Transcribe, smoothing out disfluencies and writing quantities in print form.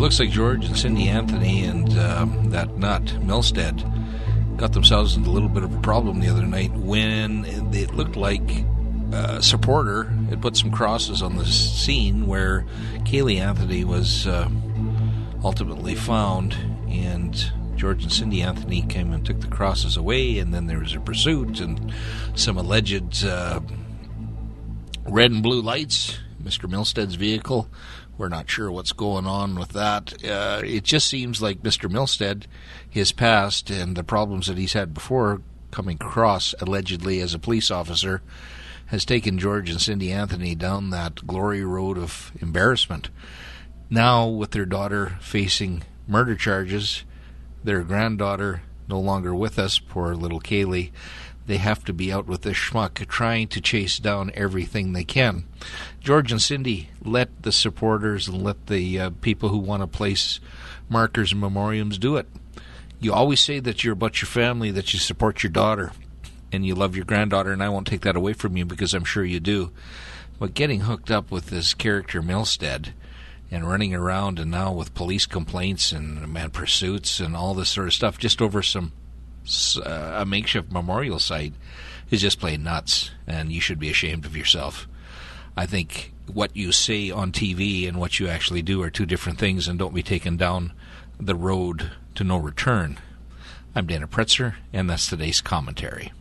looks like George and Cindy Anthony and that nut, Milstead, got themselves into a little bit of a problem the other night when it looked like a supporter had put some crosses on the scene where Kaylee Anthony was ultimately found, and George and Cindy Anthony came and took the crosses away, and then there was a pursuit and some alleged red and blue lights. Mr. Milstead's vehicle. We're not sure what's going on with that. It just seems like Mr. Milstead, his past and the problems that he's had before coming across allegedly as a police officer, has taken George and Cindy Anthony down that glory road of embarrassment. Now, with their daughter facing murder charges, their granddaughter no longer with us, poor little Kaylee, they have to be out with this schmuck trying to chase down everything they can. George and Cindy, let the supporters and let the people who want to place markers and memoriams do it. You always say that you're about your family, that you support your daughter, and you love your granddaughter, and I won't take that away from you because I'm sure you do. But getting hooked up with this character Milstead and running around, and now with police complaints and pursuits and all this sort of stuff just over a makeshift memorial site is just plain nuts, and you should be ashamed of yourself. I think what you say on TV and what you actually do are two different things, and don't be taken down the road to no return. I'm Dana Pretzer, and that's today's commentary.